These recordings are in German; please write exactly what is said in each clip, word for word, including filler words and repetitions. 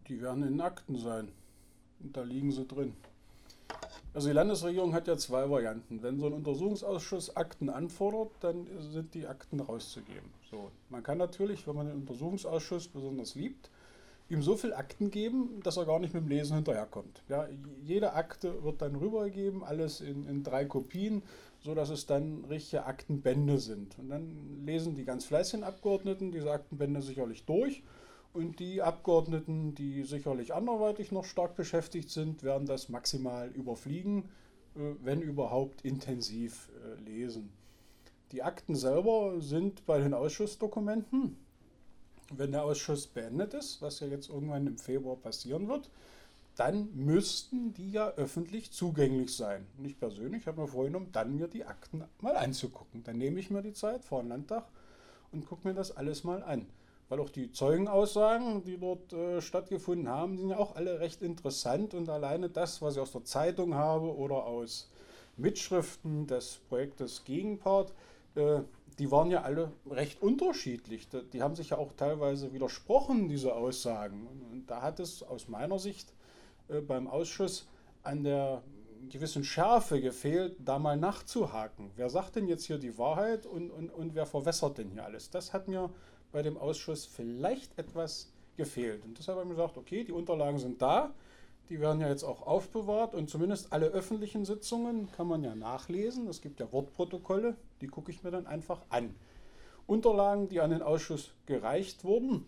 Die werden in den Akten sein. Und da liegen sie drin. Also die Landesregierung hat ja zwei Varianten. Wenn so ein Untersuchungsausschuss Akten anfordert, dann sind die Akten rauszugeben. So. Man kann natürlich, wenn man den Untersuchungsausschuss besonders liebt, ihm so viel Akten geben, dass er gar nicht mit dem Lesen hinterherkommt. Ja, jede Akte wird dann rübergegeben, alles in, in drei Kopien, sodass es dann richtige Aktenbände sind. Und dann lesen die ganz fleißigen Abgeordneten diese Aktenbände sicherlich durch. Und die Abgeordneten, die sicherlich anderweitig noch stark beschäftigt sind, werden das maximal überfliegen, wenn überhaupt intensiv lesen. Die Akten selber sind bei den Ausschussdokumenten. Wenn der Ausschuss beendet ist, was ja jetzt irgendwann im Februar passieren wird, dann müssten die ja öffentlich zugänglich sein. Und ich persönlich habe mir vorgenommen, dann mir die Akten mal anzugucken. Dann nehme ich mir die Zeit vor den Landtag und gucke mir das alles mal an. Weil auch die Zeugenaussagen, die dort äh, stattgefunden haben, sind ja auch alle recht interessant. Und alleine das, was ich aus der Zeitung habe oder aus Mitschriften des Projektes Gegenpart, äh, die waren ja alle recht unterschiedlich. Die haben sich ja auch teilweise widersprochen, diese Aussagen. Und da hat es aus meiner Sicht äh, beim Ausschuss an der gewissen Schärfe gefehlt, da mal nachzuhaken. Wer sagt denn jetzt hier die Wahrheit und, und, und wer verwässert denn hier alles? Das hat mir bei dem Ausschuss vielleicht etwas gefehlt. Und deshalb habe ich gesagt, okay, die Unterlagen sind da, die werden ja jetzt auch aufbewahrt und zumindest alle öffentlichen Sitzungen kann man ja nachlesen. Es gibt ja Wortprotokolle, die gucke ich mir dann einfach an. Unterlagen, die an den Ausschuss gereicht wurden,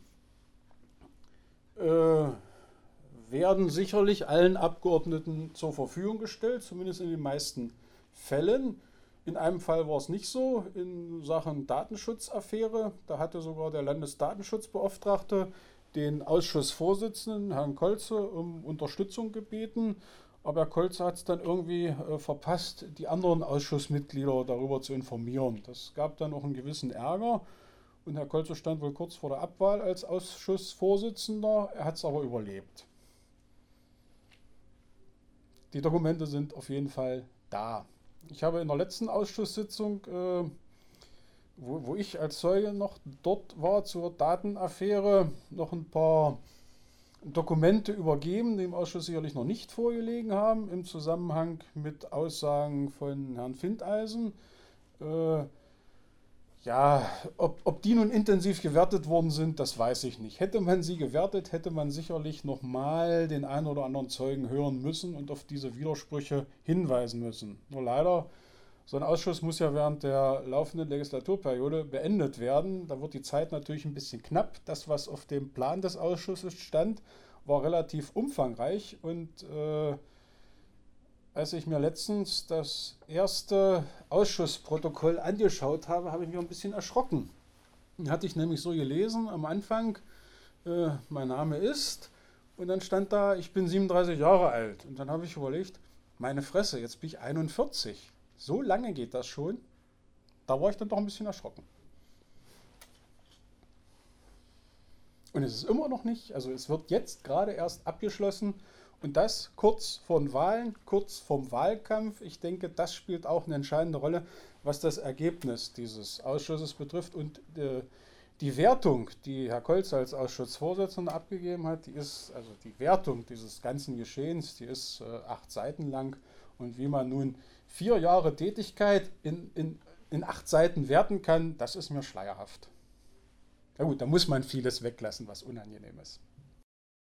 äh, werden sicherlich allen Abgeordneten zur Verfügung gestellt, zumindest in den meisten Fällen. In einem Fall war es nicht so, in Sachen Datenschutzaffäre. Da hatte sogar der Landesdatenschutzbeauftragte den Ausschussvorsitzenden, Herrn Kolze, um Unterstützung gebeten. Aber Herr Kolze hat es dann irgendwie äh, verpasst, die anderen Ausschussmitglieder darüber zu informieren. Das gab dann auch einen gewissen Ärger. Und Herr Kolze stand wohl kurz vor der Abwahl als Ausschussvorsitzender. Er hat es aber überlebt. Die Dokumente sind auf jeden Fall da. Ich habe in der letzten Ausschusssitzung, äh, wo, wo ich als Zeuge noch dort war zur Datenaffäre, noch ein paar Dokumente übergeben, die im Ausschuss sicherlich noch nicht vorgelegen haben, im Zusammenhang mit Aussagen von Herrn Findeisen. Äh, ja, ob, ob die nun intensiv gewertet worden sind, das weiß ich nicht. Hätte man sie gewertet, hätte man sicherlich nochmal den einen oder anderen Zeugen hören müssen und auf diese Widersprüche hinweisen müssen. Nur leider, so ein Ausschuss muss ja während der laufenden Legislaturperiode beendet werden. Da wird die Zeit natürlich ein bisschen knapp. Das, was auf dem Plan des Ausschusses stand, war relativ umfangreich. Und äh, als ich mir letztens das erste Ausschussprotokoll angeschaut habe, habe ich mich ein bisschen erschrocken. Da hatte ich nämlich so gelesen am Anfang, äh, mein Name ist, und dann stand da, ich bin siebenunddreißig Jahre alt. Und dann habe ich überlegt, meine Fresse, jetzt bin ich einundvierzig. So lange geht das schon. Da war ich dann doch ein bisschen erschrocken. Und es ist immer noch nicht, also es wird jetzt gerade erst abgeschlossen. Und das kurz vor den Wahlen, kurz vorm Wahlkampf. Ich denke, das spielt auch eine entscheidende Rolle, was das Ergebnis dieses Ausschusses betrifft. Und äh, die Wertung, die Herr Kolz als Ausschussvorsitzender abgegeben hat, die ist, also die Wertung dieses ganzen Geschehens, die ist äh, acht Seiten lang. Und wie man nun vier Jahre Tätigkeit in, in, in acht Seiten werten kann, das ist mir schleierhaft. Na gut, da muss man vieles weglassen, was unangenehm ist.